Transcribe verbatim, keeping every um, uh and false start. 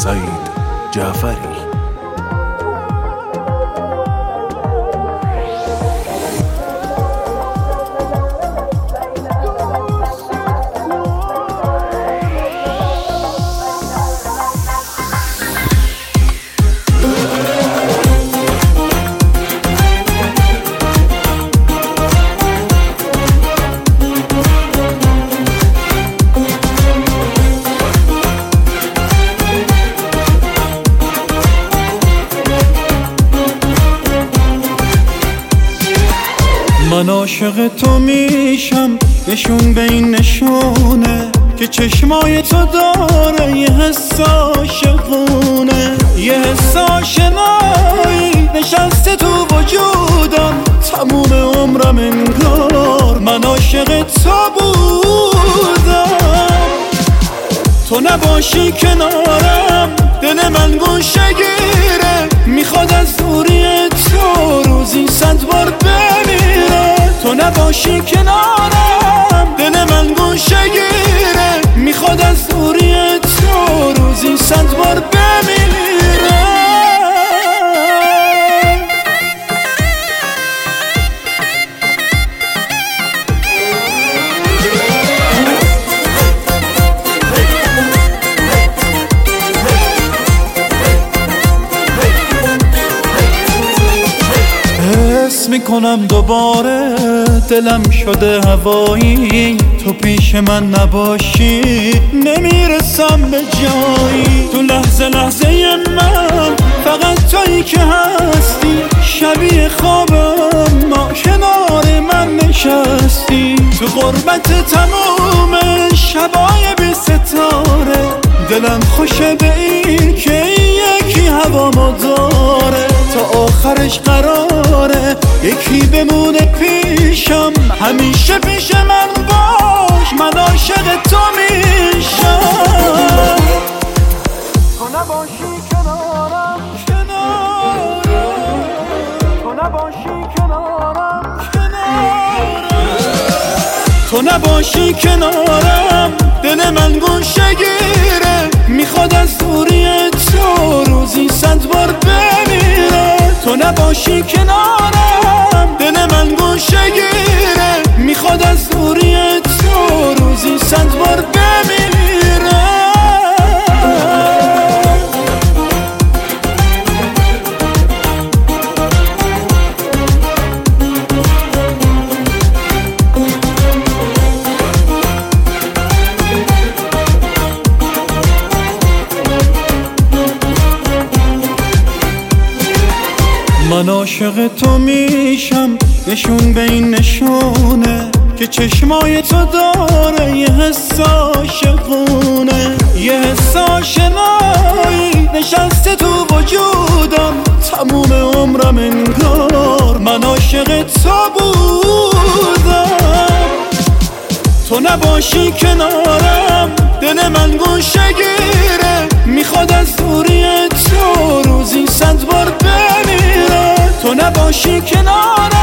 سعید جعفری. من عاشق تو میشم، نشون به این نشونه که چشمای تو داره یه حس عاشقونه، یه حس آشنایی نشسته تو وجودم تموم عمرم انگار من عاشق تو بودم. تو نباشی کنارم دل من گوشه گیره، میخواد از دوری تو روزی صد بار بمیره. تو نباشی کنارم دل من گوشه گیره، میخواد از دوری تو روزی صد بار بمیره. حس میکنم دوباره دلم شده هوایی، تو پیش من نباشی نمیرسم به جایی. تو لحظه لحظه من فقط تویی که هستی، شبیه خوابم ما کنار من نشستی. تو غربت تموم شبای بی ستاره دلم خوشه به این که یکی هوامو داره. تا آخرش قراره یکی بمونه پیشم، همیشه پیش من باش، من عاشق تو میشم. تو نباشی کنارم کنارم، تو نباشی کنارم کنارم، تو نباشی کنارم دل من گوشه گیره، میخواد از دوری تو روزی صد بار بمیره. تو نباشی کنارم دل من گوشه گیره، میخواد از دوری تو روزی صد بار بمیره. من عاشق تو میشم، نشون به این نشونه که چشمای تو داره یه حس عاشقونه، یه حس آشنایی نشسته تو وجودم تموم عمرم انگار من عاشق تو بودم. تو نباشی کنارم دل من گوشه گیره، میخواد از دوری تو روزی صد بار بمیره. تو نباشی کنارم